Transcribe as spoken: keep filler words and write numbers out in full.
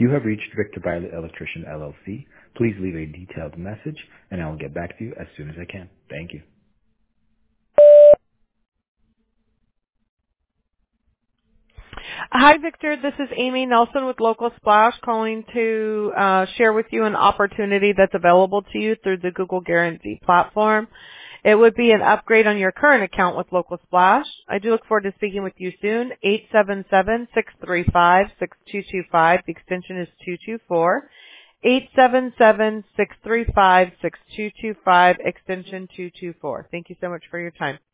You have reached Victor Violet Electrician L L C. Please leave a detailed message, and I will get back to you as soon as I can. Thank you. Hi, Victor. This is Amy Nelson with Local Splash calling to uh, share with you an opportunity that's available to you through the Google Guarantee platform. It would be an upgrade on your current account with Local Splash. I do look forward to speaking with you soon. eight seven seven, six three five, six two two five. The extension is two two four. eight seven seven, six three five, six two two five, extension two two four. Thank you so much for your time.